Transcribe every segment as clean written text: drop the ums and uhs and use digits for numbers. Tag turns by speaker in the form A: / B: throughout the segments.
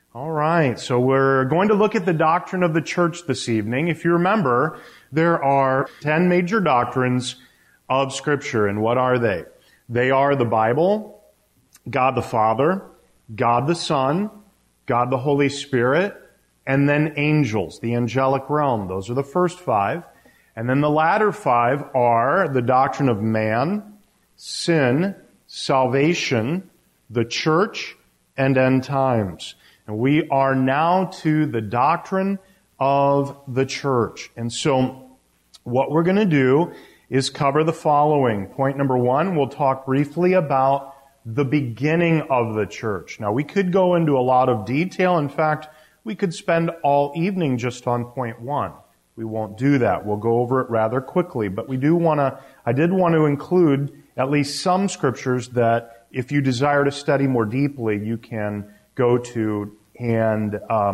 A: All right, so we're going to look at the doctrine of the church this evening. If you remember, there are 10 major doctrines of Scripture, and what are they? They are the Bible, God the Father, God the Son, God the Holy Spirit, and then angels, the angelic realm. Those are the first 5. And then the latter 5 are the doctrine of man, sin, salvation, the church, and end times. And we are now to the doctrine of the church. And so what we're going to do is cover the following. Point number 1, we'll talk briefly about the beginning of the church. Now, we could go into a lot of detail. In fact, we could spend all evening just on point 1. We won't do that. We'll go over it rather quickly. But I did want to include at least some scriptures that if you desire to study more deeply, you can go to and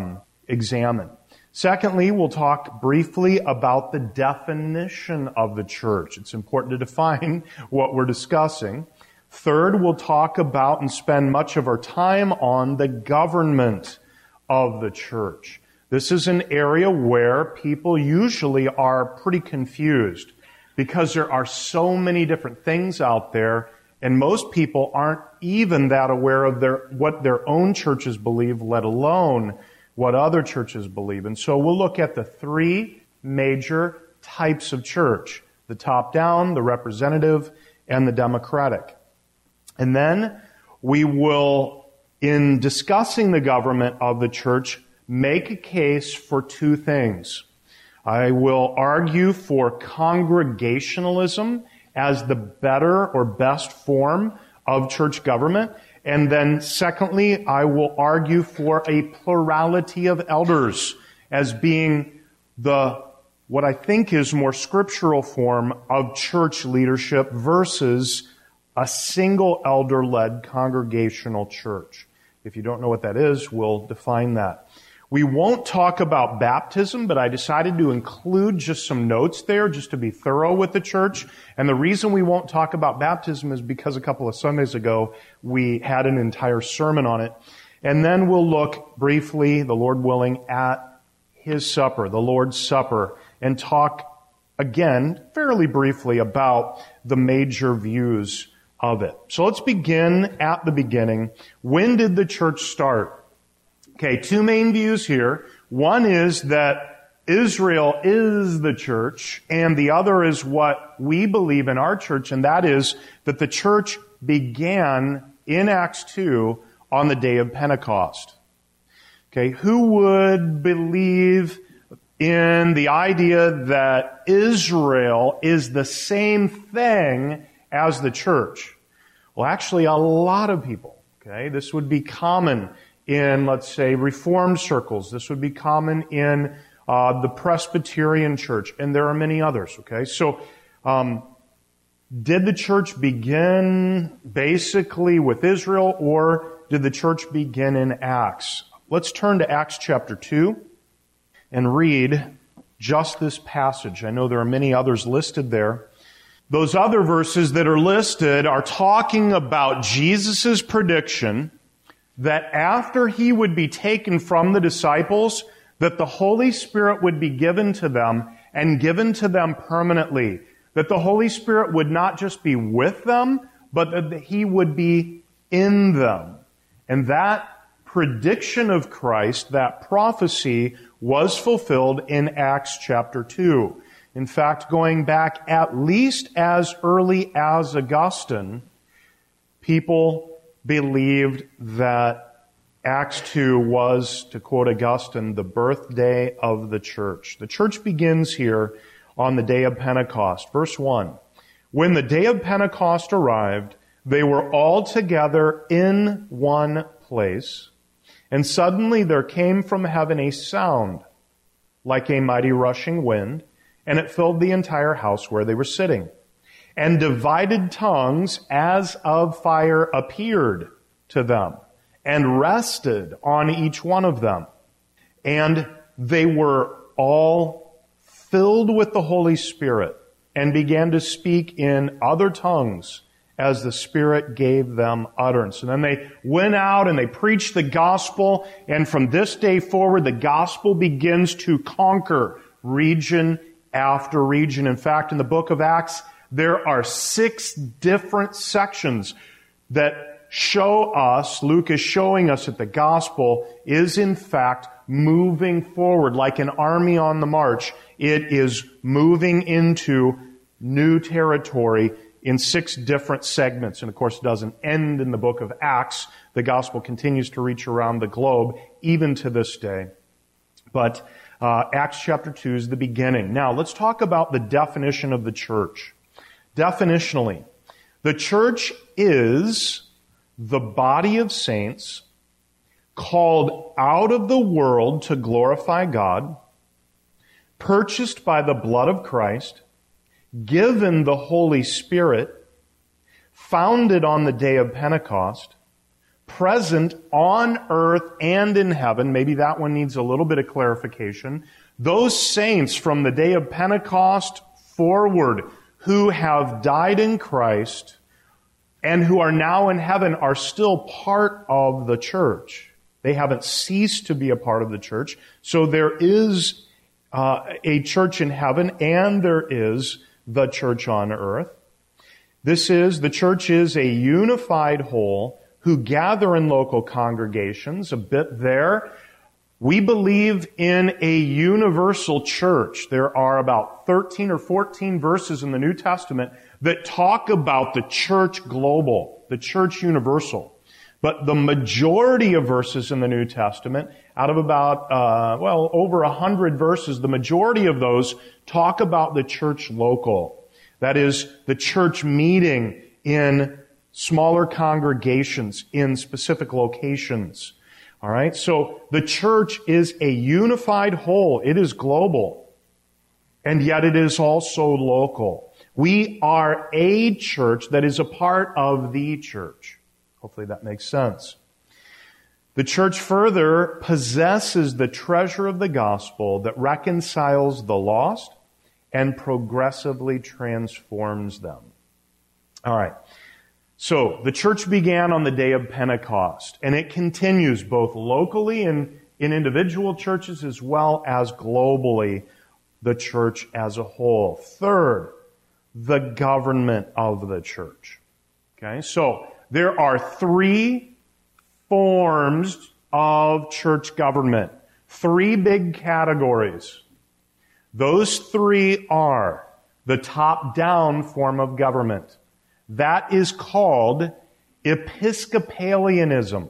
A: examine. Secondly, we'll talk briefly about the definition of the church. It's important to define what we're discussing. Third, we'll talk about and spend much of our time on the government of the church. This is an area where people usually are pretty confused because there are so many different things out there, and most people aren't even that aware of what their own churches believe, let alone what other churches believe. And so we'll look at the 3 major types of church: the top-down, the representative, and the democratic. And then we will, in discussing the government of the church, make a case for 2 things. I will argue for congregationalism as the better or best form of church government. And then secondly, I will argue for a plurality of elders as being what I think is more scriptural form of church leadership versus a single elder-led congregational church. If you don't know what that is, we'll define that. We won't talk about baptism, but I decided to include just some notes there just to be thorough with the church. And the reason we won't talk about baptism is because a couple of Sundays ago we had an entire sermon on it. And then we'll look briefly, the Lord willing, at His supper, the Lord's Supper, and talk again fairly briefly about the major views of it. So let's begin at the beginning. When did the church start? Okay, 2 main views here. One is that Israel is the church, and the other is what we believe in our church, and that is that the church began in Acts 2 on the day of Pentecost. Okay, who would believe in the idea that Israel is the same thing as the church? Well, actually, a lot of people. Okay, this would be common in, let's say, Reformed circles. This would be common in the Presbyterian church, and there are many others, okay? So, did the church begin basically with Israel, or did the church begin in Acts? Let's turn to Acts chapter 2 and read just this passage. I know there are many others listed there. Those other verses that are listed are talking about Jesus' prediction that after He would be taken from the disciples, that the Holy Spirit would be given to them and given to them permanently. That the Holy Spirit would not just be with them, but that He would be in them. And that prediction of Christ, that prophecy, was fulfilled in Acts chapter 2. In fact, going back at least as early as Augustine, people believed that Acts 2 was, to quote Augustine, the birthday of the church. The church begins here on the day of Pentecost. Verse 1, when the day of Pentecost arrived, they were all together in one place, and suddenly there came from heaven a sound like a mighty rushing wind, and it filled the entire house where they were sitting. And divided tongues as of fire appeared to them and rested on each one of them. And they were all filled with the Holy Spirit and began to speak in other tongues as the Spirit gave them utterance. And then they went out and they preached the gospel, and from this day forward, the gospel begins to conquer region after region. In fact, in the book of Acts, there are 6 different sections that show us, Luke is showing us that the gospel is in fact moving forward like an army on the march. It is moving into new territory in 6 different segments. And of course, it doesn't end in the book of Acts. The gospel continues to reach around the globe, even to this day. But Acts chapter 2 is the beginning. Now, let's talk about the definition of the church. Definitionally, the church is the body of saints called out of the world to glorify God, purchased by the blood of Christ, given the Holy Spirit, founded on the day of Pentecost, present on earth and in heaven. Maybe that one needs a little bit of clarification. Those saints from the day of Pentecost forward who have died in Christ and who are now in heaven are still part of the church. They haven't ceased to be a part of the church. So there is a church in heaven and there is the church on earth. The church is a unified whole who gather in local congregations, a bit there. We believe in a universal church. There are about 13 or 14 verses in the New Testament that talk about the church global, the church universal. But the majority of verses in the New Testament, out of about, over 100 verses, the majority of those talk about the church local. That is, the church meeting in smaller congregations in specific locations. All right? So the church is a unified whole. It is global. And yet it is also local. We are a church that is a part of the church. Hopefully that makes sense. The church further possesses the treasure of the gospel that reconciles the lost and progressively transforms them. All right. So the church began on the day of Pentecost, and it continues both locally and in individual churches as well as globally, the church as a whole. Third, the government of the church. Okay, so there are 3 forms of church government. 3 big categories. Those 3 are the top-down form of government. That is called Episcopalianism.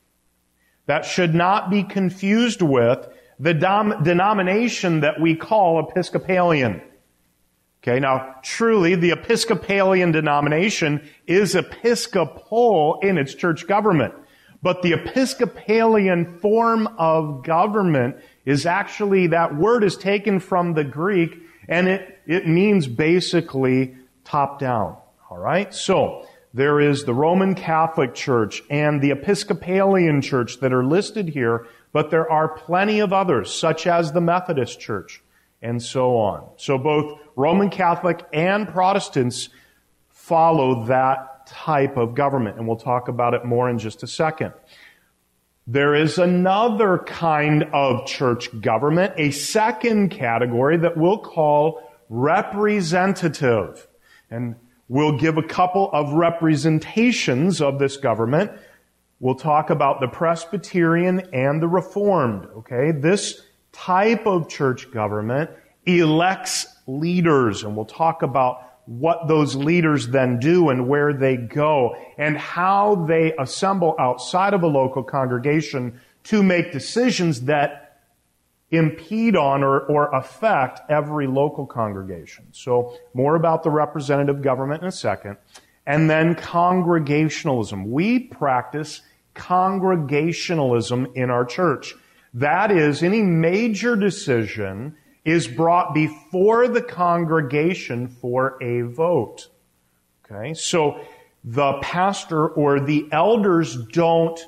A: That should not be confused with the denomination that we call Episcopalian. Okay, now truly the Episcopalian denomination is episcopal in its church government. But the Episcopalian form of government is actually, that word is taken from the Greek, and it means basically top down. All right? So, there is the Roman Catholic Church and the Episcopalian Church that are listed here, but there are plenty of others, such as the Methodist Church, and so on. So both Roman Catholic and Protestants follow that type of government, and we'll talk about it more in just a second. There is another kind of church government, a second category that we'll call representative. And we'll give a couple of representations of this government. We'll talk about the Presbyterian and the Reformed, okay? This type of church government elects leaders, and we'll talk about what those leaders then do and where they go and how they assemble outside of a local congregation to make decisions that impede on or affect every local congregation. So more about the representative government in a second. And then congregationalism. We practice congregationalism in our church. That is, any major decision is brought before the congregation for a vote. Okay? So the pastor or the elders don't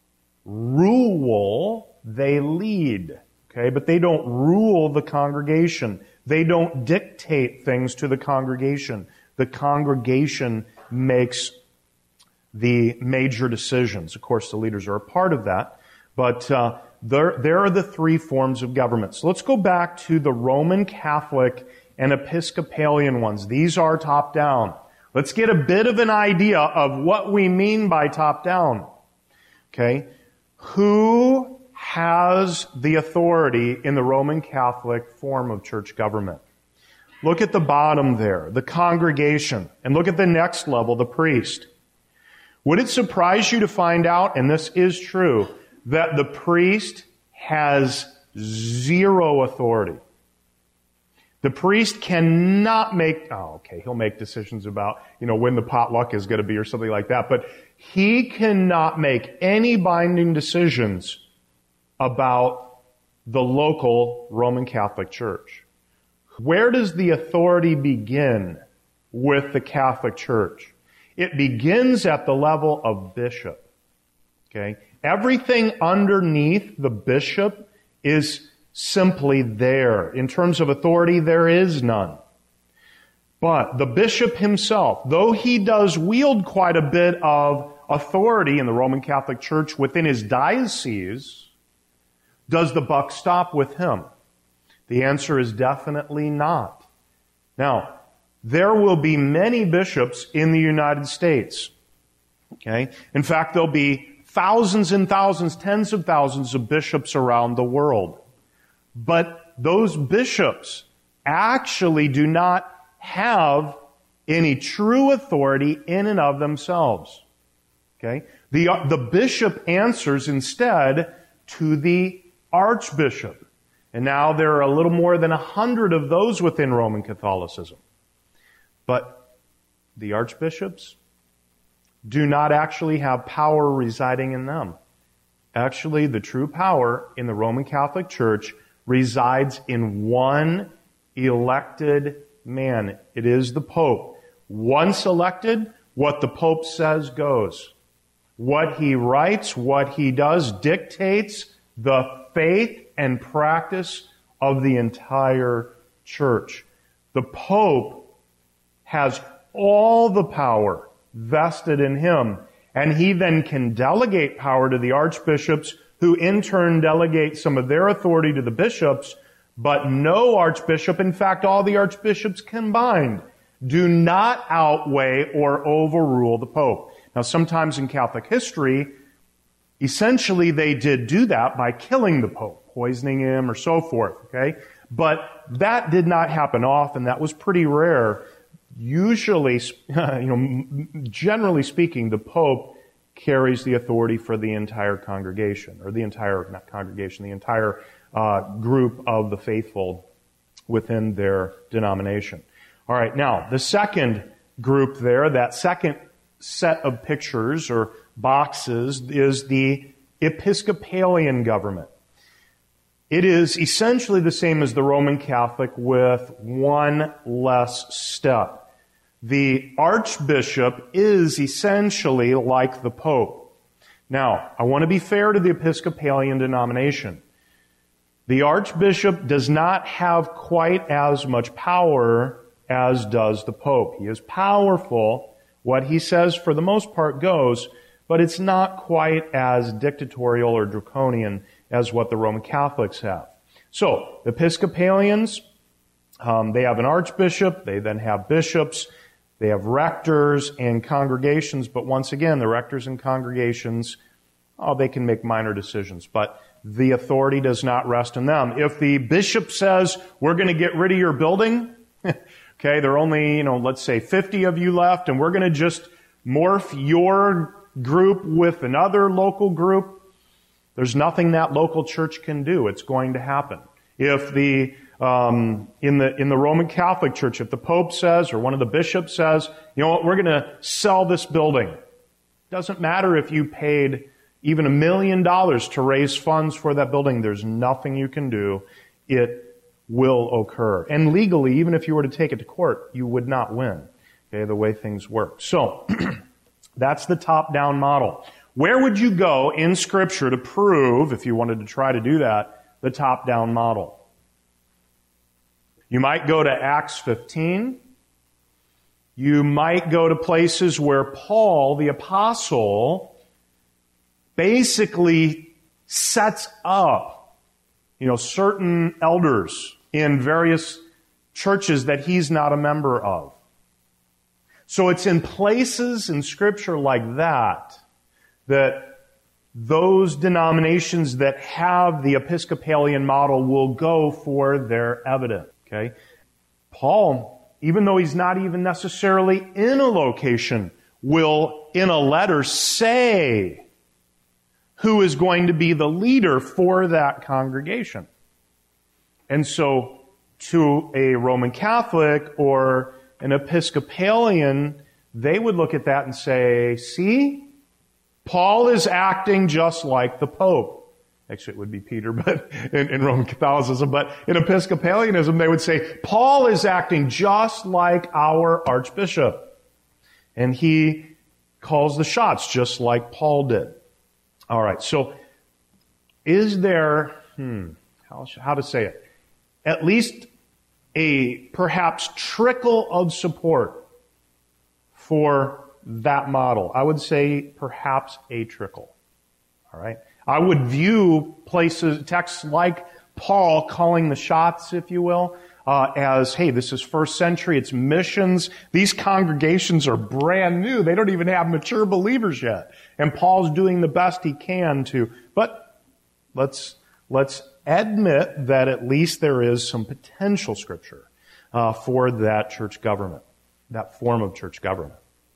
A: rule, they lead. Okay? But they don't rule the congregation. They don't dictate things to the congregation. The congregation makes the major decisions. Of course, the leaders are a part of that, but there are the three forms of government. So let's go back to the Roman Catholic and Episcopalian ones. These are top-down. Let's get a bit of an idea of what we mean by top-down. Okay? Who has the authority in the Roman Catholic form of church government? Look at the bottom there, the congregation, and look at the next level, the priest. Would it surprise you to find out, and this is true, that the priest has zero authority? The priest cannot make, he'll make decisions about, when the potluck is going to be or something like that, but he cannot make any binding decisions about the local Roman Catholic Church. Where does the authority begin with the Catholic Church? It begins at the level of bishop. Okay? Everything underneath the bishop is simply there. In terms of authority, there is none. But the bishop himself, though he does wield quite a bit of authority in the Roman Catholic Church within his diocese, does the buck stop with him? The answer is definitely not. Now, there will be many bishops in the United States. Okay? In fact, there'll be thousands and thousands, tens of thousands of bishops around the world. But those bishops actually do not have any true authority in and of themselves. Okay? The bishop answers instead to the archbishop. And now there are a little more than 100 of those within Roman Catholicism. But the archbishops do not actually have power residing in them. Actually, the true power in the Roman Catholic Church resides in one elected man. It is the Pope. Once elected, what the Pope says goes. What he writes, what he does dictates the faith and practice of the entire church. The Pope has all the power vested in him, and he then can delegate power to the archbishops, who in turn delegate some of their authority to the bishops, but no archbishop, in fact all the archbishops combined, do not outweigh or overrule the Pope. Now sometimes in Catholic history, essentially they did do that by killing the Pope, poisoning him or so forth, okay? But that did not happen often. That was pretty rare. Usually, generally speaking, the Pope carries the authority for the entire congregation, or the entire group of the faithful within their denomination. All right, now, the second group there, that second set of pictures or boxes, is the Episcopalian government. It is essentially the same as the Roman Catholic with one less step. The archbishop is essentially like the Pope. Now, I want to be fair to the Episcopalian denomination. The archbishop does not have quite as much power as does the Pope. He is powerful. What he says, for the most part, goes, but it's not quite as dictatorial or draconian as what the Roman Catholics have. So, the Episcopalians, they have an archbishop, they then have bishops, they have rectors and congregations, but once again, the rectors and congregations, they can make minor decisions, but the authority does not rest in them. If the bishop says, we're going to get rid of your building, okay, there are only, let's say 50 of you left, and we're going to just morph your group with another local group, there's nothing that local church can do. It's going to happen. If the in the Roman Catholic Church, if the Pope says or one of the bishops says, you know what, we're going to sell this building. Doesn't matter if you paid even $1 million to raise funds for that building. There's nothing you can do. It will occur. And legally, even if you were to take it to court, you would not win. Okay, the way things work. So, that's the top-down model. Where would you go in Scripture to prove, if you wanted to try to do that, the top-down model? You might go to Acts 15. You might go to places where Paul, the apostle, basically sets up, certain elders in various churches that he's not a member of. So it's in places in Scripture like that those denominations that have the Episcopalian model will go for their evidence. Okay? Paul, even though he's not even necessarily in a location, will, in a letter, say who is going to be the leader for that congregation. And so, to a Roman Catholic or an Episcopalian, they would look at that and say, see, Paul is acting just like the Pope. Actually, it would be Peter, but in Roman Catholicism. But in Episcopalianism, they would say, Paul is acting just like our Archbishop. And he calls the shots just like Paul did. All right, so is there, how to say it? At least a perhaps trickle of support for that model. I would say perhaps a trickle. All right? I would view texts like Paul calling the shots, if you will, as, hey, this is first century, it's missions. These congregations are brand new. They don't even have mature believers yet. And Paul's doing the best he can to, but let's admit that at least there is some potential Scripture for that church government, that form of church government.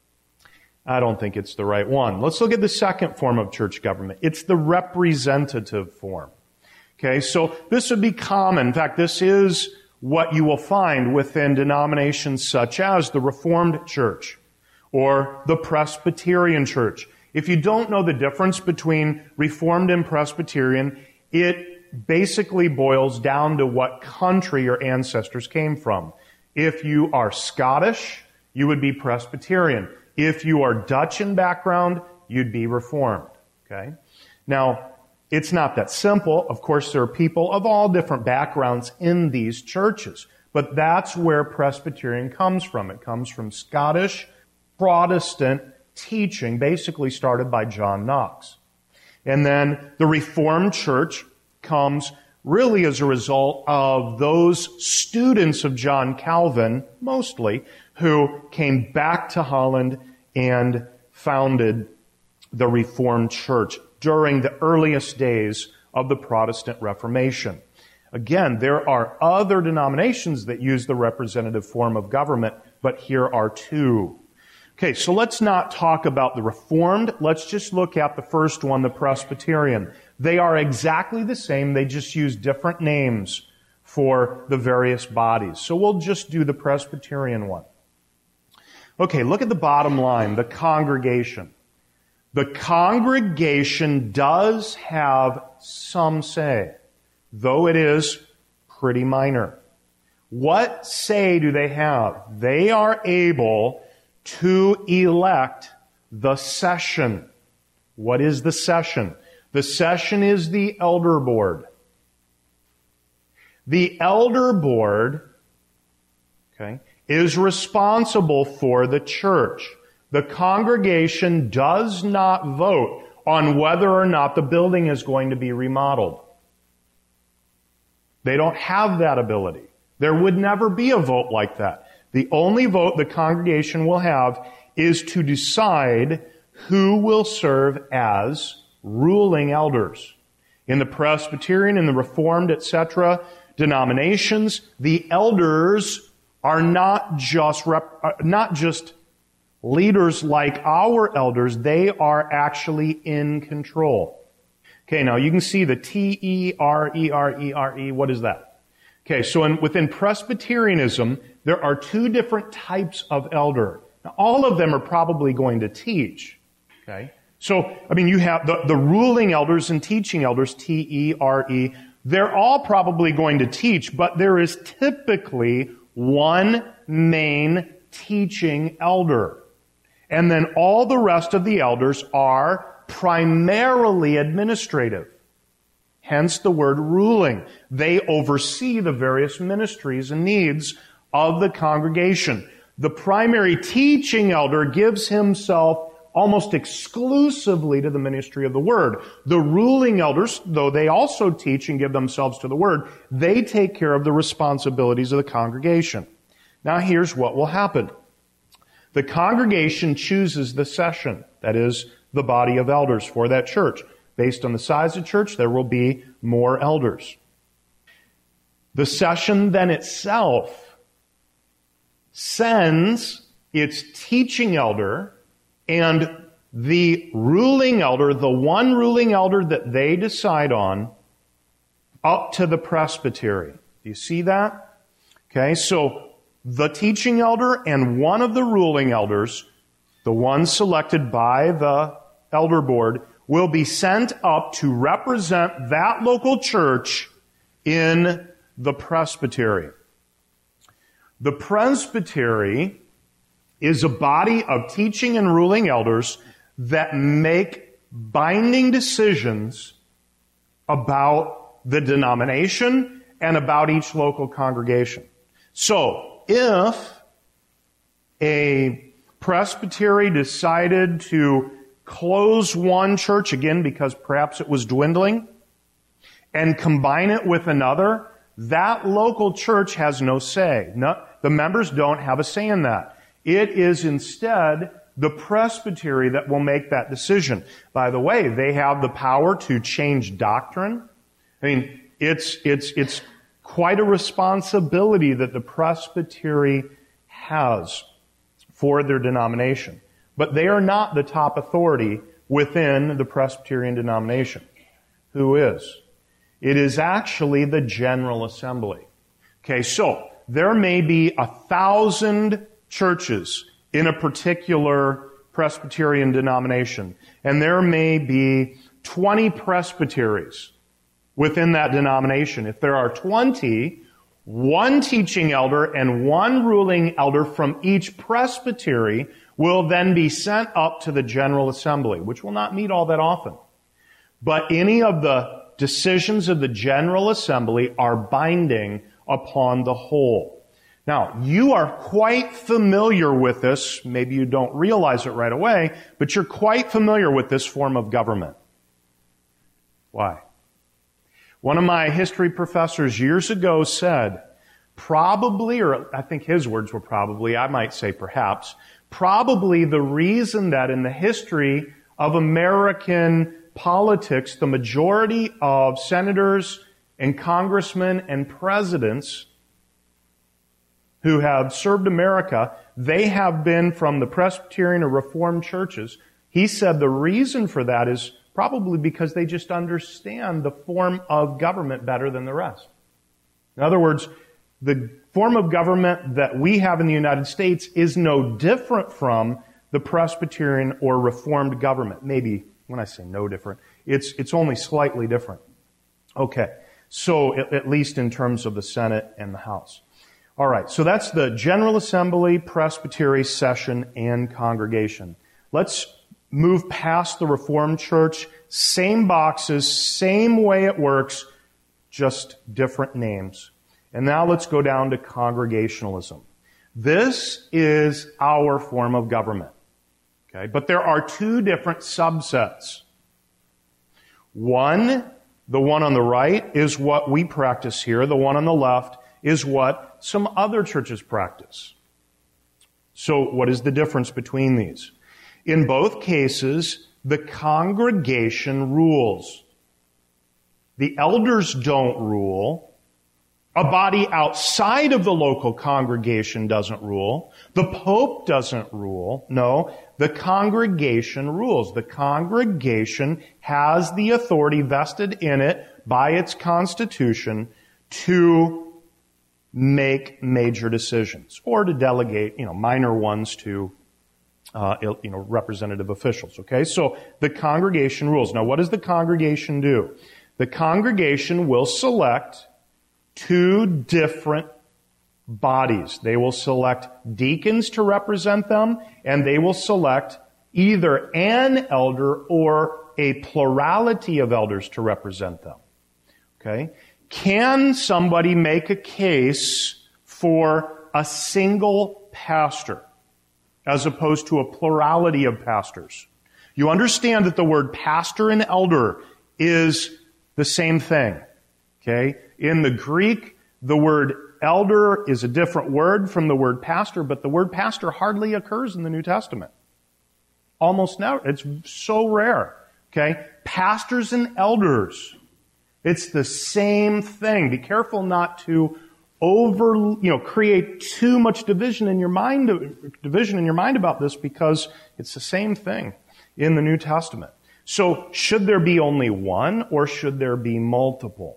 A: I don't think it's the right one. Let's look at the second form of church government. It's the representative form. Okay, so this would be common. In fact, this is what you will find within denominations such as the Reformed Church or the Presbyterian Church. If you don't know the difference between Reformed and Presbyterian, it basically boils down to what country your ancestors came from. If you are Scottish, you would be Presbyterian. If you are Dutch in background, you'd be Reformed. Okay? Now, it's not that simple. Of course, there are people of all different backgrounds in these churches. But that's where Presbyterian comes from. It comes from Scottish Protestant teaching, basically started by John Knox. And then the Reformed Church comes really as a result of those students of John Calvin, mostly, who came back to Holland and founded the Reformed Church during the earliest days of the Protestant Reformation. Again, there are other denominations that use the representative form of government, but here are two. Okay, so let's not talk about the Reformed. Let's just look at the first one, the Presbyterian. They are exactly the same. They just use different names for the various bodies. So we'll just do the Presbyterian one. Okay, look at the bottom line, the congregation. The congregation does have some say, though it is pretty minor. What say do they have? They are able to elect the session. What is the session? The session is the elder board. The elder board, is responsible for the church. The congregation does not vote on whether or not the building is going to be remodeled. They don't have that ability. There would never be a vote like that. The only vote the congregation will have is to decide who will serve as ruling elders. In the Presbyterian, in the Reformed, etc., denominations, the elders are not just leaders like our elders. They are actually in control. Okay, now you can see the T-E-R-E-R-E-R-E. What is that? Okay, so within Presbyterianism, there are two different types of elder. Now, all of them are probably going to teach. Okay? So, you have the ruling elders and teaching elders, T-E-R-E. They're all probably going to teach, but there is typically one main teaching elder. And then all the rest of the elders are primarily administrative. Hence the word ruling. They oversee the various ministries and needs of the congregation. The primary teaching elder gives himself almost exclusively to the ministry of the Word. The ruling elders, though they also teach and give themselves to the Word, they take care of the responsibilities of the congregation. Now here's what will happen. The congregation chooses the session, that is, the body of elders for that church. Based on the size of the church, there will be more elders. The session then itself sends its teaching elder and the ruling elder, the one ruling elder that they decide on, up to the presbytery. Do you see that? Okay, so the teaching elder and one of the ruling elders, the one selected by the elder board, will be sent up to represent that local church in the presbytery. The presbytery is a body of teaching and ruling elders that make binding decisions about the denomination and about each local congregation. So, if a presbytery decided to close one church, again because perhaps it was dwindling, and combine it with another, that local church has no say. No, the members don't have a say in that. It is instead the presbytery that will make that decision. By the way, they have the power to change doctrine. I mean, it's quite a responsibility that the presbytery has for their denomination. But they are not the top authority within the Presbyterian denomination. Who is? It is actually the General Assembly. Okay, so there may be 1,000 churches in a particular Presbyterian denomination, and there may be 20 presbyteries within that denomination. If there are 20, one teaching elder and one ruling elder from each presbytery will then be sent up to the General Assembly, which will not meet all that often. But any of the decisions of the General Assembly are binding upon the whole. Now, you are quite familiar with this. Maybe you don't realize it right away, but you're quite familiar with this form of government. Why? One of my history professors years ago said, probably, or I think his words were probably, I might say perhaps, probably the reason that in the history of American politics, the majority of senators and congressmen and presidents who have served America, they have been from the Presbyterian or Reformed churches. He said the reason for that is probably because they just understand the form of government better than the rest. In other words, the form of government that we have in the United States is no different from the Presbyterian or Reformed government. Maybe, when I say no different, it's only slightly different. Okay, so at least in terms of the Senate and the House. All right, so that's the General Assembly, Presbytery, Session, and Congregation. Let's move past the Reformed Church. Same boxes, same way it works, just different names. And now let's go down to Congregationalism. This is our form of government. Okay, but there are two different subsets. One, the one on the right, is what we practice here. The one on the left is what some other churches practice. So what is the difference between these? In both cases, the congregation rules. The elders don't rule. A body outside of the local congregation doesn't rule. The Pope doesn't rule. No, the congregation rules. The congregation has the authority vested in it by its constitution to make major decisions or to delegate, minor ones to, representative officials. Okay, so the congregation rules. Now, what does the congregation do? The congregation will select two different bodies. They will select deacons to represent them, and they will select either an elder or a plurality of elders to represent them. Okay? Can somebody make a case for a single pastor, as opposed to a plurality of pastors. You understand that the word pastor and elder is the same thing. Okay? In the Greek, the word elder is a different word from the word pastor, but the word pastor hardly occurs in the New Testament. Almost never. It's so rare. Okay? Pastors and elders. It's the same thing. Be careful not to create too much division in your mind about this, because it's the same thing in the New Testament. So, should there be only one, or should there be multiple?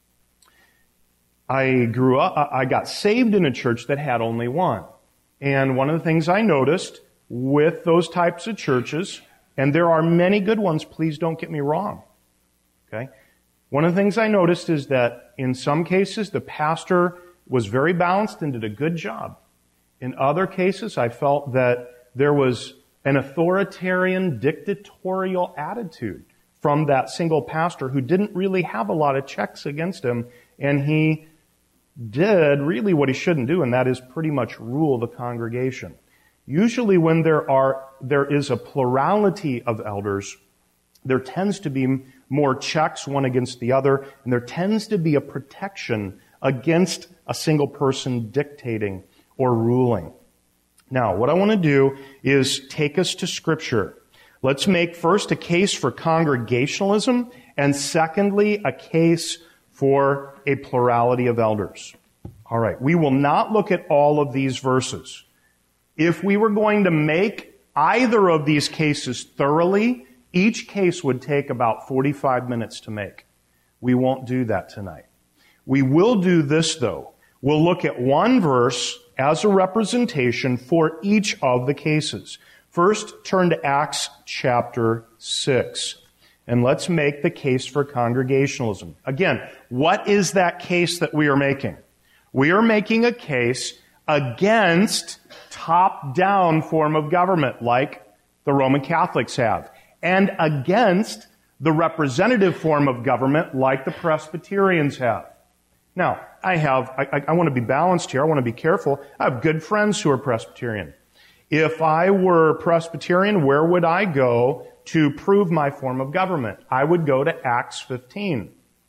A: I got saved in a church that had only one. And one of the things I noticed with those types of churches, and there are many good ones, please don't get me wrong. Okay? One of the things I noticed is that in some cases the pastor was very balanced and did a good job. In other cases, I felt that there was an authoritarian, dictatorial attitude from that single pastor who didn't really have a lot of checks against him, and he did really what he shouldn't do, and that is pretty much rule the congregation. Usually when there is a plurality of elders, there tends to be more checks one against the other, and there tends to be a protection against a single person dictating or ruling. Now, what I want to do is take us to Scripture. Let's make first a case for congregationalism, and secondly, a case for a plurality of elders. All right, we will not look at all of these verses. If we were going to make either of these cases thoroughly, each case would take about 45 minutes to make. We won't do that tonight. We will do this, though. We'll look at one verse as a representation for each of the cases. First, turn to Acts chapter 6. And let's make the case for congregationalism. Again, what is that case that we are making? We are making a case against top-down form of government like the Roman Catholics have, and against the representative form of government like the Presbyterians have. Now, I want to be balanced here. I want to be careful. I have good friends who are Presbyterian. If I were Presbyterian, where would I go to prove my form of government? I would go to Acts 15.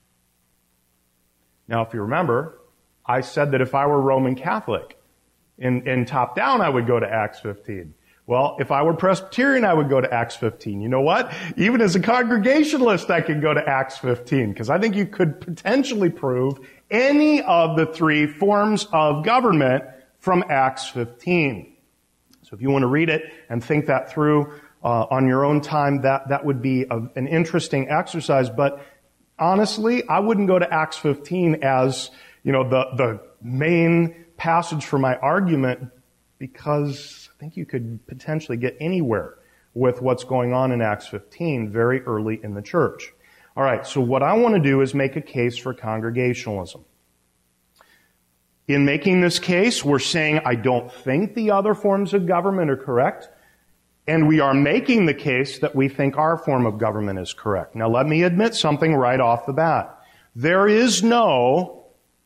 A: Now, if you remember, I said that if I were Roman Catholic, in top down, I would go to Acts 15. Well, if I were Presbyterian, I would go to Acts 15. You know what? Even as a Congregationalist, I could go to Acts 15, because I think you could potentially prove any of the three forms of government from Acts 15. So if you want to read it and think that through on your own time, that would be an interesting exercise. But honestly, I wouldn't go to Acts 15 as, the main passage for my argument, because I think you could potentially get anywhere with what's going on in Acts 15 very early in the church. All right, so what I want to do is make a case for congregationalism. In making this case, we're saying I don't think the other forms of government are correct, and we are making the case that we think our form of government is correct. Now, let me admit something right off the bat. There is no,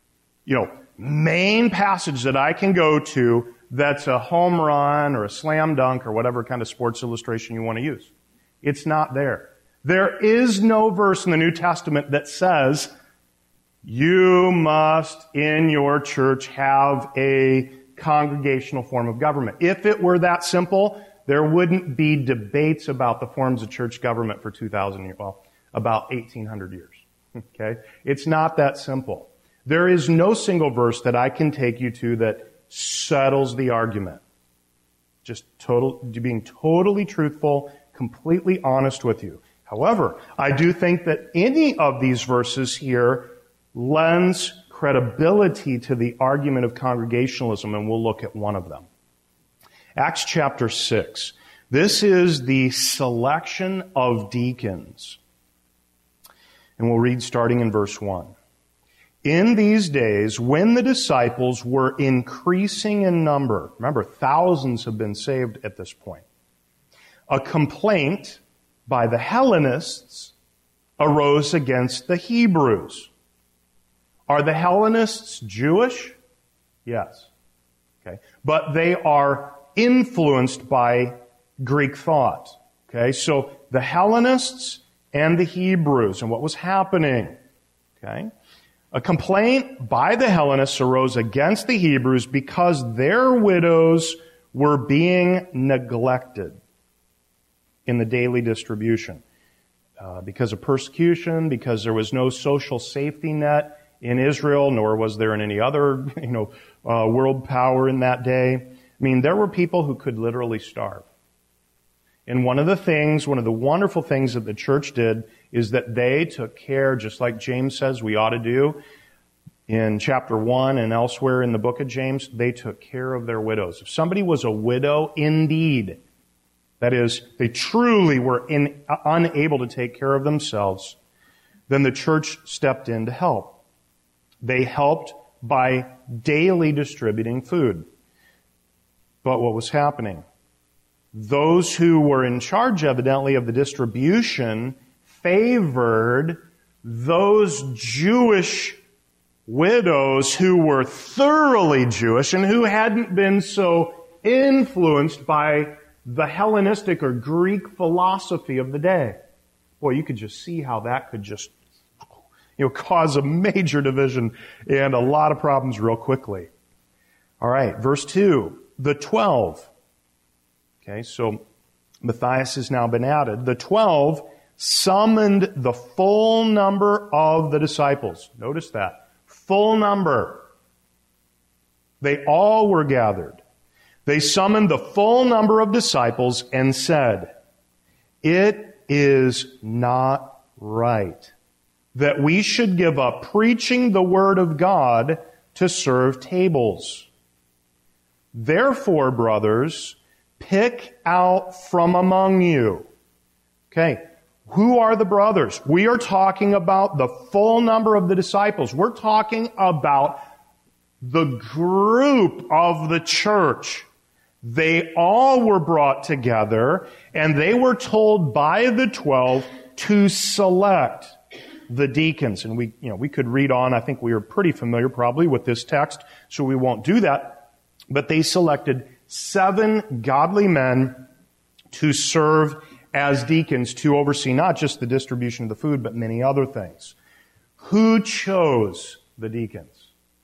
A: main passage that I can go to that's a home run or a slam dunk or whatever kind of sports illustration you want to use. It's not there. There is no verse in the New Testament that says you must in your church have a congregational form of government. If it were that simple, there wouldn't be debates about the forms of church government for 2,000 years, about 1,800 years. Okay? It's not that simple. There is no single verse that I can take you to that settles the argument. Just being totally truthful, completely honest with you. However, I do think that any of these verses here lends credibility to the argument of congregationalism, and we'll look at one of them. Acts chapter 6. This is the selection of deacons. And we'll read starting in verse 1. In these days, when the disciples were increasing in number, remember, thousands have been saved at this point, a complaint by the Hellenists arose against the Hebrews. Are the Hellenists Jewish? Yes. Okay? But they are influenced by Greek thought. Okay? So the Hellenists and the Hebrews and what was happening. Okay? A complaint by the Hellenists arose against the Hebrews because their widows were being neglected in the daily distribution. Because of persecution, because there was no social safety net in Israel, nor was there in any other, world power in that day. I mean, there were people who could literally starve. And one of the wonderful things that the church did is that they took care, just like James says we ought to do in chapter 1 and elsewhere in the book of James, they took care of their widows. If somebody was a widow indeed, that is, they truly were unable to take care of themselves, then the church stepped in to help. They helped by daily distributing food. But what was happening? Those who were in charge, evidently, of the distribution favored those Jewish widows who were thoroughly Jewish and who hadn't been so influenced by the Hellenistic or Greek philosophy of the day. Boy, you could just see how that could just, cause a major division and a lot of problems real quickly. All right, verse 2, the 12. Okay, so Matthias has now been added. The 12 summoned the full number of the disciples. Notice that. Full number. They all were gathered. They summoned the full number of disciples and said, "It is not right that we should give up preaching the word of God to serve tables. Therefore, brothers, pick out from among you." Okay, who are the brothers? We are talking about the full number of the disciples. We're talking about the group of the church. They all were brought together, and they were told by the 12 to select the deacons. And we could read on. I think we are pretty familiar probably with this text, so we won't do that. But they selected 7 godly men to serve as deacons to oversee not just the distribution of the food, but many other things. Who chose the deacons?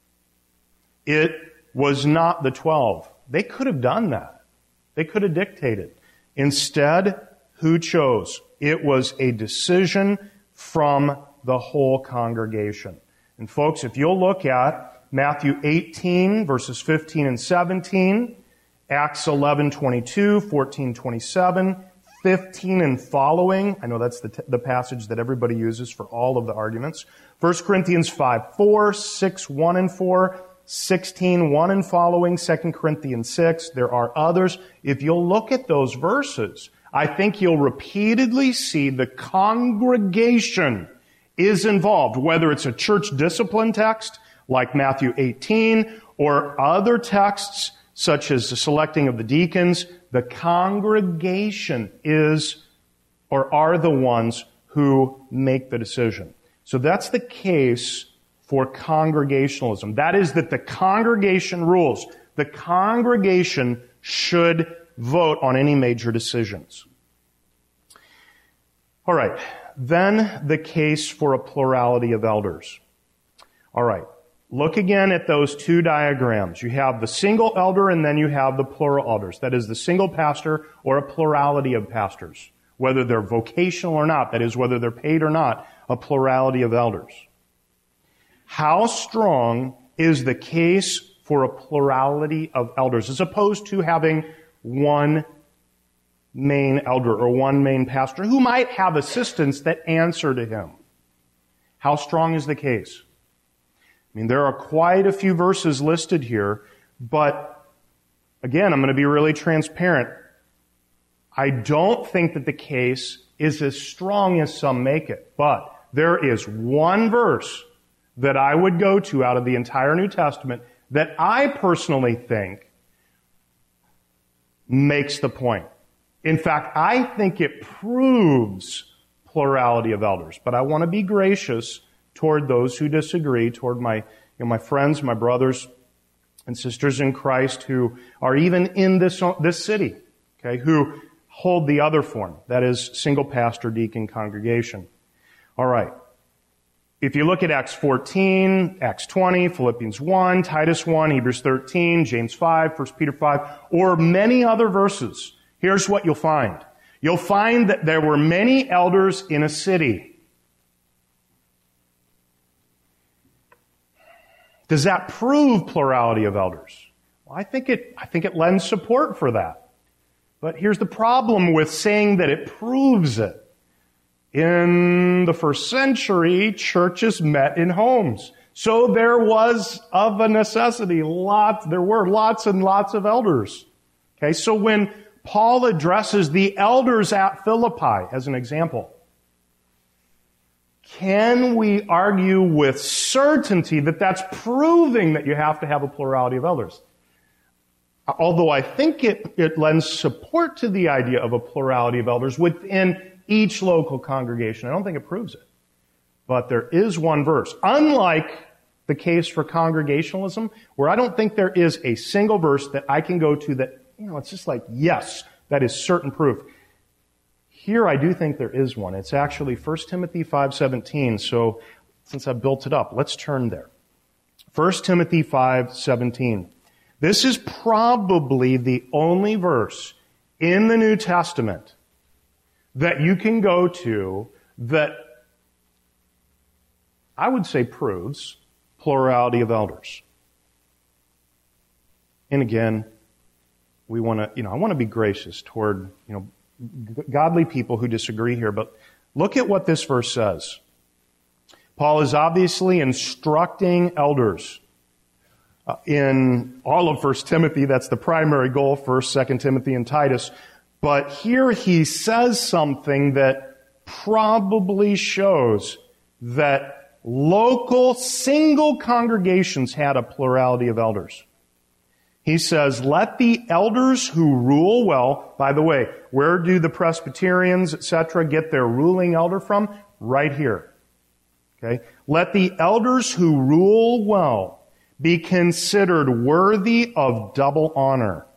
A: It was not the 12. They could have done that. They could have dictated. Instead, who chose? It was a decision from the whole congregation. And folks, if you'll look at Matthew 18, verses 15 and 17, Acts 11:22, 14:27, 15 and following. I know that's the passage that everybody uses for all of the arguments. 1 Corinthians 5:4, 6:1 and 4, 16:1 and following, 2 Corinthians 6. There are others. If you'll look at those verses, I think you'll repeatedly see the congregation is involved, whether it's a church discipline text like Matthew 18 or other texts such as the selecting of the deacons. The congregation is or are the ones who make the decision. So that's the case for congregationalism. That is that the congregation rules. The congregation should vote on any major decisions. All right. Then the case for a plurality of elders. All right. Look again at those 2 diagrams. You have the single elder and then you have the plural elders. That is the single pastor or a plurality of pastors. Whether they're vocational or not, that is whether they're paid or not, a plurality of elders. How strong is the case for a plurality of elders as opposed to having one main elder or one main pastor who might have assistants that answer to him? How strong is the case? I mean, there are quite a few verses listed here, but again, I'm going to be really transparent. I don't think that the case is as strong as some make it, but there is one verse that I would go to out of the entire New Testament that I personally think makes the point. In fact, I think it proves plurality of elders, but I want to be gracious toward those who disagree, toward my friends, my brothers and sisters in Christ who are even in this city, okay, who hold the other form, that is single pastor deacon congregation. All right. If you look at Acts 14, Acts 20, Philippians 1, Titus 1, Hebrews 13, James 5, 1 Peter 5, or many other verses, here's what you'll find. You'll find that there were many elders in a city. Does that prove plurality of elders? Well, I think it lends support for that. But here's the problem with saying that it proves it. In the first century, churches met in homes. So there was, of a necessity, there were lots and lots of elders. Okay, so when Paul addresses the elders at Philippi, as an example, can we argue with certainty that that's proving that you have to have a plurality of elders? Although I think it lends support to the idea of a plurality of elders within each local congregation. I don't think it proves it. But there is one verse, unlike the case for congregationalism, where I don't think there is a single verse that I can go to that, it's just like, yes, that is certain proof. Here I do think there is one. It's actually 1 Timothy 5:17. So since I've built it up, let's turn there. 1 Timothy 5:17. This is probably the only verse in the New Testament that you can go to that I would say proves plurality of elders. And again, I want to be gracious toward, godly people who disagree here, but look at what this verse says. Paul is obviously instructing elders in all of 1 Timothy. That's the primary goal, 1st, 2nd Timothy, and Titus. But here he says something that probably shows that local single congregations had a plurality of elders. He says, let the elders who rule well, by the way, where do the Presbyterians, etc., get their ruling elder from? Right here. Okay? Let the elders who rule well be considered worthy of double honor.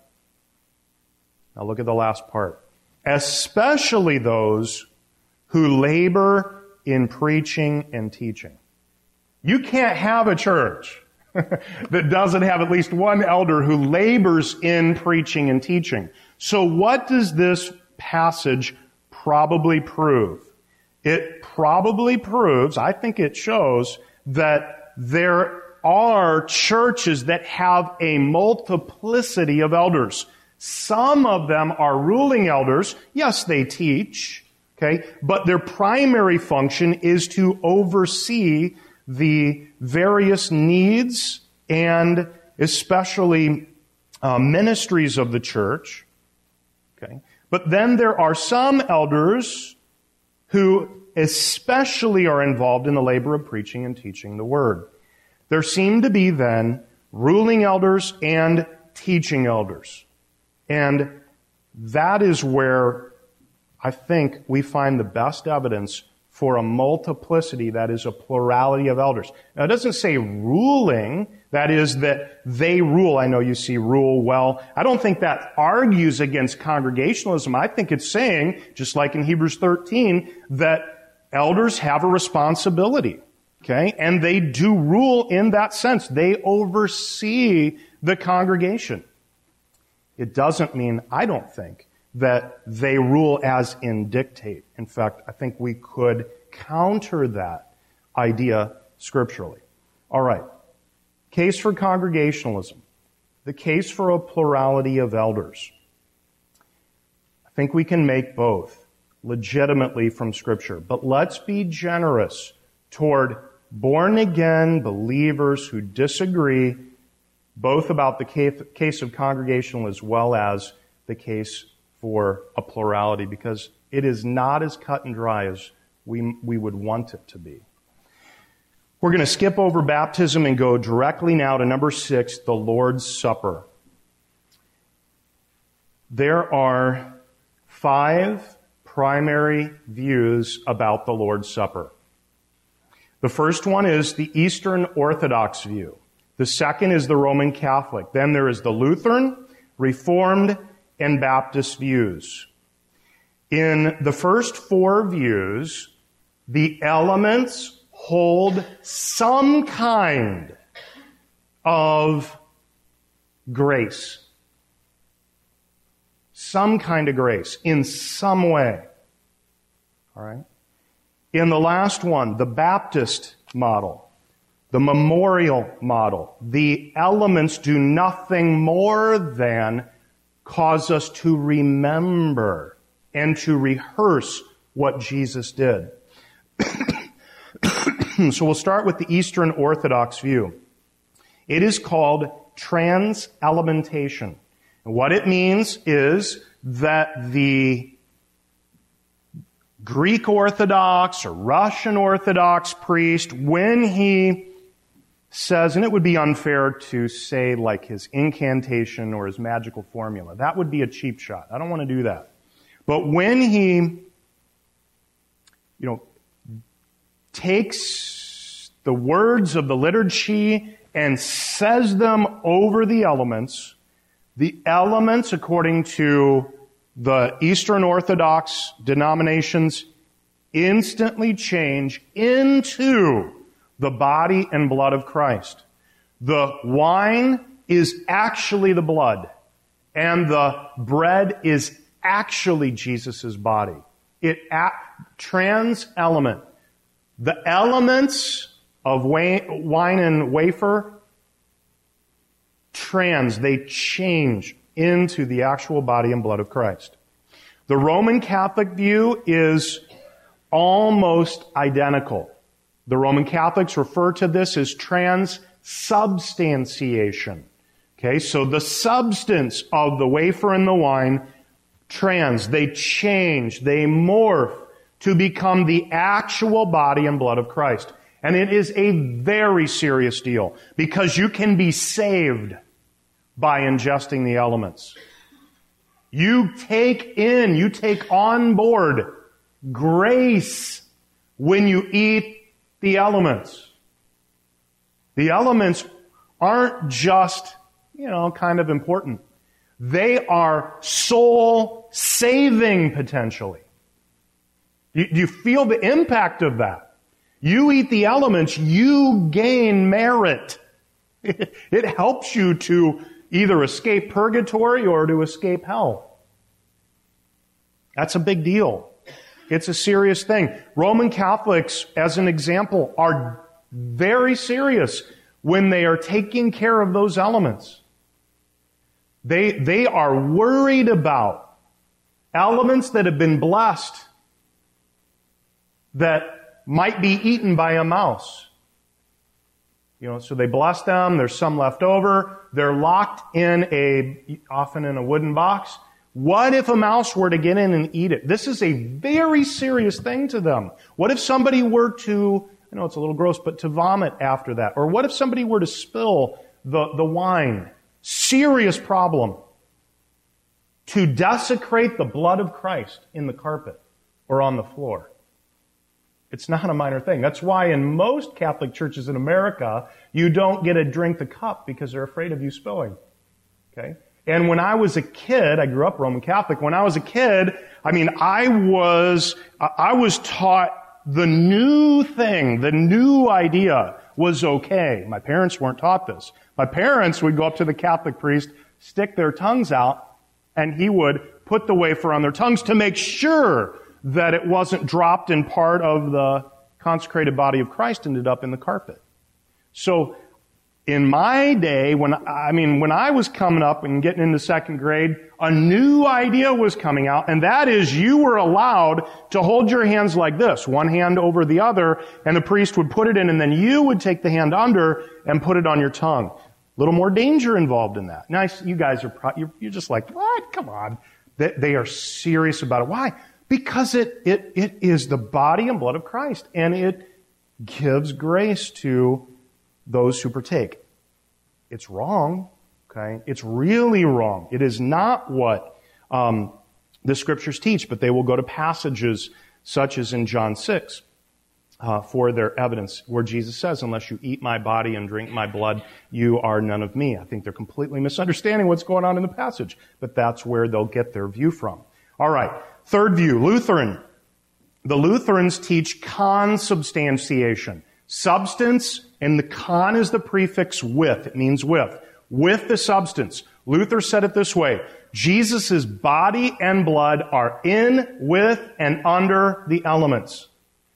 A: Now look at the last part. Especially those who labor in preaching and teaching. You can't have a church that doesn't have at least one elder who labors in preaching and teaching. So what does this passage probably prove? It probably proves, I think it shows, that there are churches that have a multiplicity of elders. Some of them are ruling elders. Yes, they teach, okay, but their primary function is to oversee the various needs and especially ministries of the church, okay. But then there are some elders who especially are involved in the labor of preaching and teaching the Word. There seem to be then ruling elders and teaching elders. And that is where I think we find the best evidence for a multiplicity, that is a plurality of elders. Now it doesn't say ruling, that is that they rule. I know you see rule well. I don't think that argues against congregationalism. I think it's saying, just like in Hebrews 13, that elders have a responsibility. Okay? And they do rule in that sense. They oversee the congregation. It doesn't mean, I don't think, that they rule as in dictate. In fact, I think we could counter that idea scripturally. All right. Case for congregationalism. The case for a plurality of elders. I think we can make both legitimately from Scripture. But let's be generous toward born-again believers who disagree both about the case of congregational as well as the case for a plurality, because it is not as cut and dry as we would want it to be. We're going to skip over baptism and go directly now to number 6, the Lord's Supper. There are 5 primary views about the Lord's Supper. The first one is the Eastern Orthodox view. The second is the Roman Catholic. Then there is the Lutheran, Reformed, and Baptist views. In the first four views, the elements hold some kind of grace. Some kind of grace in some way. All right? In the last one, the Baptist model, the memorial model, the elements do nothing more than cause us to remember and to rehearse what Jesus did. So we'll start with the Eastern Orthodox view. It is called trans-elementation. And what it means is that the Greek Orthodox or Russian Orthodox priest, when he says, and it would be unfair to say like his incantation or his magical formula, that would be a cheap shot. I don't want to do that. But when he, takes the words of the liturgy and says them over the elements, according to the Eastern Orthodox denominations, instantly change into the body and blood of Christ. The wine is actually the blood, and the bread is actually Jesus' body. Trans-element. The elements of wine and wafer, they change into the actual body and blood of Christ. The Roman Catholic view is almost identical. The Roman Catholics refer to this as transubstantiation. Okay, so the substance of the wafer and the wine, they change, they morph to become the actual body and blood of Christ. And it is a very serious deal, because you can be saved by ingesting the elements. You take on board grace when you eat the elements. The elements aren't just, kind of important. They are soul-saving potentially. You feel the impact of that. You eat the elements, you gain merit. It helps you to either escape purgatory or to escape hell. That's a big deal. It's a serious thing. Roman Catholics, as an example, are very serious when they are taking care of those elements. They are worried about elements that have been blessed that might be eaten by a mouse. So they bless them, there's some left over, they're locked often in a wooden box. What if a mouse were to get in and eat it? This is a very serious thing to them. What if somebody were to, I know it's a little gross, but to vomit after that? Or what if somebody were to spill the wine? Serious problem. To desecrate the blood of Christ in the carpet or on the floor. It's not a minor thing. That's why in most Catholic churches in America, you don't get to drink the cup because they're afraid of you spilling. Okay? And when I was a kid, I grew up Roman Catholic. When I was a kid, I was taught the new thing, the new idea was okay. My parents weren't taught this. My parents would go up to the Catholic priest, stick their tongues out, and he would put the wafer on their tongues to make sure that it wasn't dropped and part of the consecrated body of Christ ended up in the carpet. So, in my day, when I was coming up and getting into second grade, a new idea was coming out, and that is you were allowed to hold your hands like this, one hand over the other, and the priest would put it in, and then you would take the hand under and put it on your tongue. A little more danger involved in that. Now, you guys you're just like, what? Come on. They are serious about it. Why? Because it is the body and blood of Christ, and it gives grace to those who partake. It's wrong, okay? It's really wrong. It is not what the Scriptures teach, but they will go to passages such as in John 6. for their evidence, where Jesus says, unless you eat my body and drink my blood, you are none of me. I think they're completely misunderstanding what's going on in the passage, but that's where they'll get their view from. All right, third view, Lutheran. The Lutherans teach consubstantiation. Substance, and the con is the prefix with. It means with. With the substance. Luther said it this way: Jesus' body and blood are in, with, and under the elements.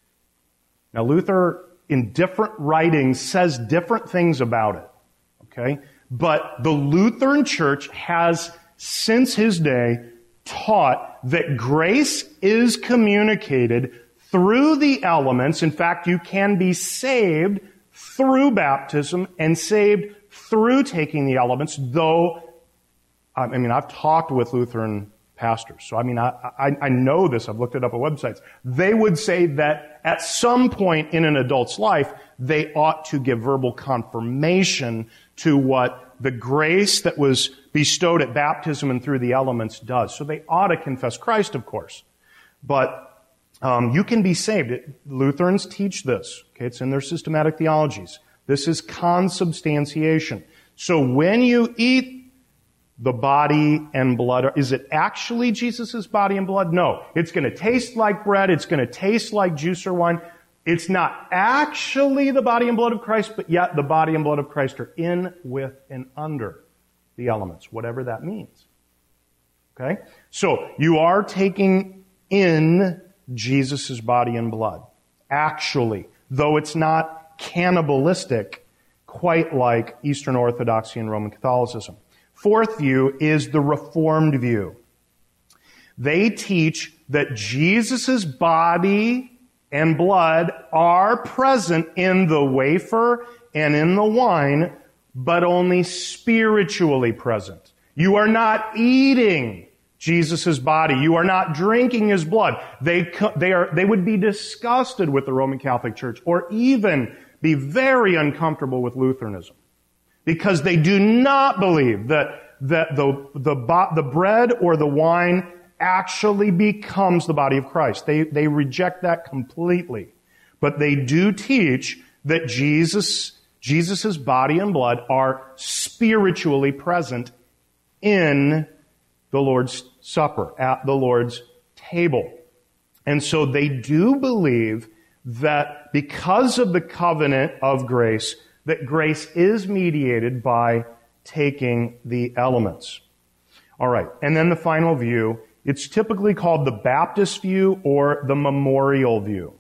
A: Now, Luther, in different writings, says different things about it. Okay? But the Lutheran Church has, since his day, taught that grace is communicated through the elements. In fact, you can be saved through baptism and saved through taking the elements, though, I've talked with Lutheran pastors, so I know this, I've looked it up at websites. They would say that at some point in an adult's life, they ought to give verbal confirmation to what the grace that was bestowed at baptism and through the elements does. So they ought to confess Christ, of course. But you can be saved. Lutherans teach this. Okay, it's in their systematic theologies. This is consubstantiation. So when you eat the body and blood, is it actually Jesus' body and blood? No. It's going to taste like bread. It's going to taste like juice or wine. It's not actually the body and blood of Christ, but yet the body and blood of Christ are in, with, and under the elements, whatever that means. Okay? So you are taking in Jesus' body and blood, actually, though it's not cannibalistic, quite like Eastern Orthodoxy and Roman Catholicism. Fourth view is the Reformed view. They teach that Jesus' body and blood are present in the wafer and in the wine, but only spiritually present. You are not eating Jesus' body. You are not drinking his blood. They would be disgusted with the Roman Catholic Church, or even be very uncomfortable with Lutheranism, because they do not believe that the bread or the wine actually becomes the body of Christ. They reject that completely. But they do teach that Jesus' body and blood are spiritually present in the Lord's Supper, at the Lord's table. And so they do believe that because of the covenant of grace, that grace is mediated by taking the elements. All right, and then the final view, it's typically called the Baptist view or the memorial view.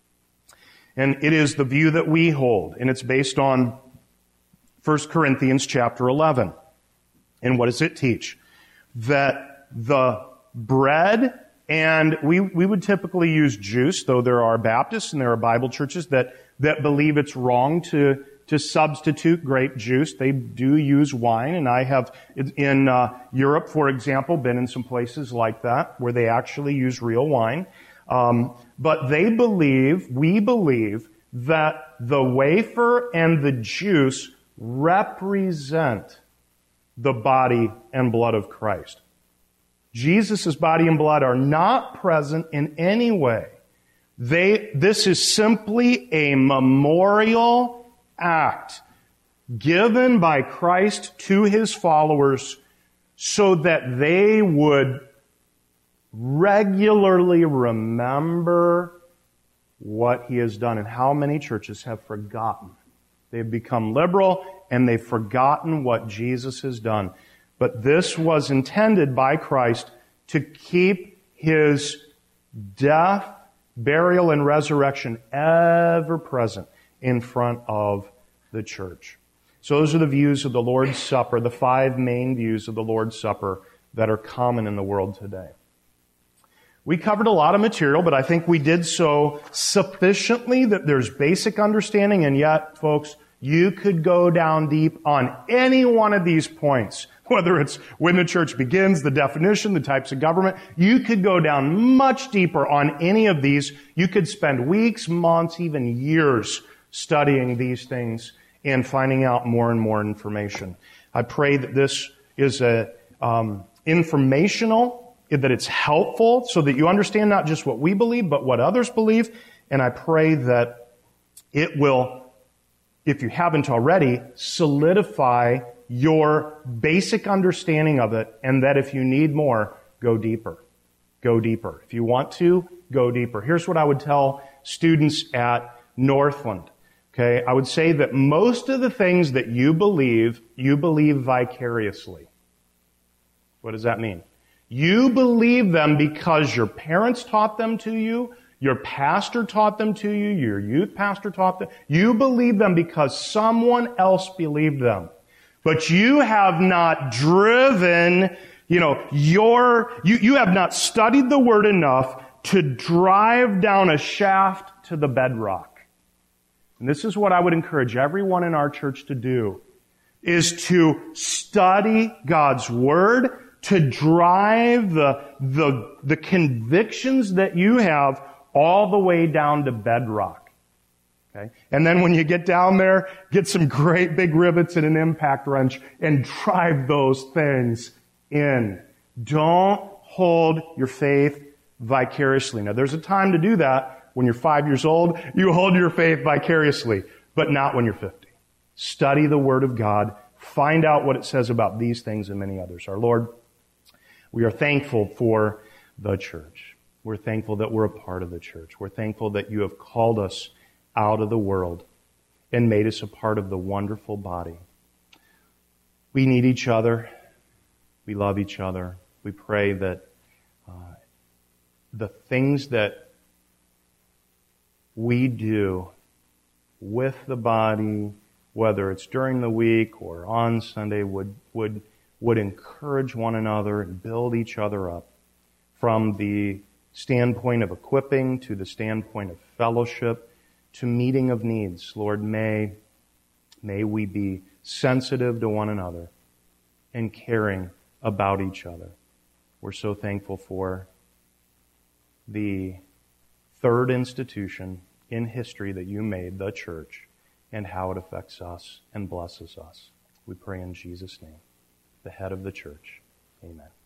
A: And it is the view that we hold, and it's based on 1 Corinthians chapter 11. And what does it teach? That the bread, and we would typically use juice, though there are Baptists and there are Bible churches that believe it's wrong to substitute grape juice. They do use wine, and I have, in Europe, for example, been in some places like that where they actually use real wine. But we believe that the wafer and the juice represent the body and blood of Christ. Jesus' body and blood are not present in any way. This is simply a memorial act given by Christ to his followers so that they would regularly remember what he has done. And how many churches have forgotten? They've become liberal and they've forgotten what Jesus has done. But this was intended by Christ to keep his death, burial, and resurrection ever present in front of the church. So those are the views of the Lord's Supper, the 5 main views of the Lord's Supper that are common in the world today. We covered a lot of material, but I think we did so sufficiently that there's basic understanding, and yet, folks, you could go down deep on any one of these points, whether it's when the church begins, the definition, the types of government. You could go down much deeper on any of these. You could spend weeks, months, even years studying these things and finding out more and more information. I pray that this is informational, that it's helpful so that you understand not just what we believe, but what others believe. And I pray that it will, if you haven't already, solidify your basic understanding of it, and that if you need more, go deeper. Go deeper. If you want to, go deeper. Here's what I would tell students at Northland. Okay, I would say that most of the things that you believe vicariously. What does that mean? You believe them because your parents taught them to you, your pastor taught them to you, your youth pastor taught them. You believe them because someone else believed them. But you have not driven, you have not studied the Word enough to drive down a shaft to the bedrock. And this is what I would encourage everyone in our church to do, is to study God's Word, to drive the convictions that you have all the way down to bedrock. Okay? And then when you get down there, get some great big rivets and an impact wrench and drive those things in. Don't hold your faith vicariously. Now, there's a time to do that. When you're 5 years old, you hold your faith vicariously, but not when you're 50. Study the Word of God. Find out what it says about these things and many others. Our Lord, we are thankful for the church. We're thankful that we're a part of the church. We're thankful that you have called us out of the world and made us a part of the wonderful body. We need each other. We love each other. We pray that the things that we do with the body, whether it's during the week or on Sunday, would encourage one another and build each other up from the standpoint of equipping to the standpoint of fellowship to meeting of needs. Lord, may we be sensitive to one another and caring about each other. We're so thankful for the third institution in history that you made, the church, and how it affects us and blesses us. We pray in Jesus' name, the head of the church. Amen.